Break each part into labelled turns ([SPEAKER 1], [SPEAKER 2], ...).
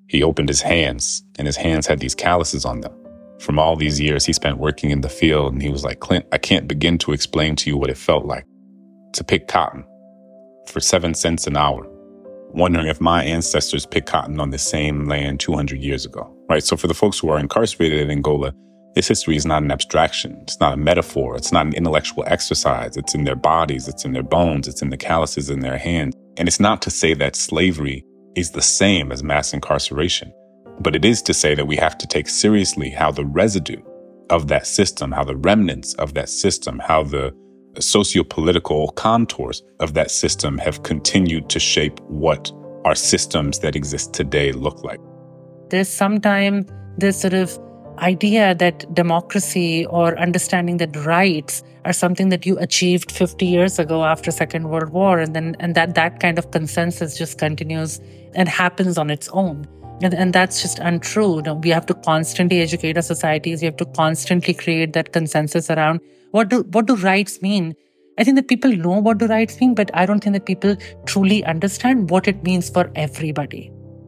[SPEAKER 1] He opened his hands, and his hands had these calluses on them. From all these years he spent working in the field, and he was like, Clint, I can't begin to explain to you what it felt like to pick cotton for 7 cents an hour, wondering if my ancestors picked cotton on the same land 200 years ago, right? So for the folks who are incarcerated in Angola, this history is not an abstraction. It's not a metaphor. It's not an intellectual exercise. It's in their bodies. It's in their bones. It's in the calluses in their hands. And it's not to say that slavery is the same as mass incarceration, but it is to say that we have to take seriously how the residue of that system, how the remnants of that system, how the socio-political contours of that system have continued to shape what our systems that exist today look like.
[SPEAKER 2] There's sometimes this sort of idea that democracy or understanding that rights are something that you achieved 50 years ago after Second World War, and that kind of consensus just continues and happens on its own. And that's just untrue. We have to constantly educate our societies. We have to constantly create that consensus around what do rights mean. I think that people know what do rights mean, but I don't think that people truly understand what it means for everybody.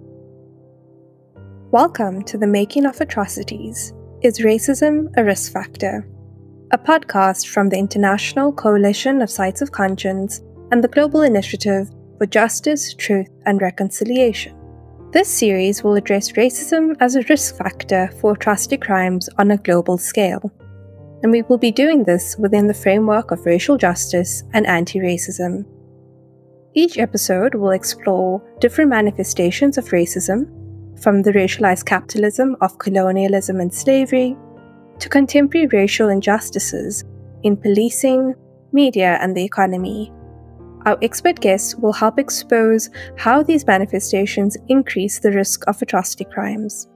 [SPEAKER 3] Welcome to The Making of Atrocities. Is Racism a Risk Factor? A podcast from the International Coalition of Sites of Conscience and the Global Initiative for Justice, Truth and Reconciliation. This series will address racism as a risk factor for atrocity crimes on a global scale. And we will be doing this within the framework of racial justice and anti-racism. Each episode will explore different manifestations of racism, from the racialized capitalism of colonialism and slavery, to contemporary racial injustices in policing, media, and the economy. Our expert guests will help expose how these manifestations increase the risk of atrocity crimes.